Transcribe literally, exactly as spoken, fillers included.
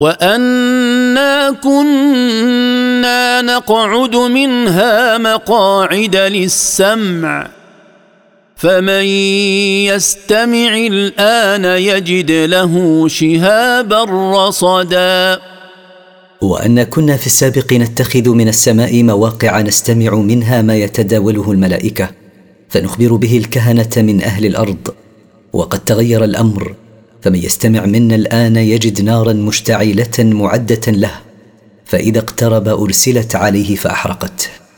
وأنا كنا نقعد منها مقاعد للسمع فمن يستمع الآن يجد له شهابا رصدا. وأن كنا في السابق نتخذ من السماء مواقع نستمع منها ما يتداوله الملائكة فنخبر به الكهنة من أهل الأرض، وقد تغير الأمر، فمن يستمع منا الآن يجد نارا مشتعلة معدة له، فإذا اقترب أرسلت عليه فأحرقته.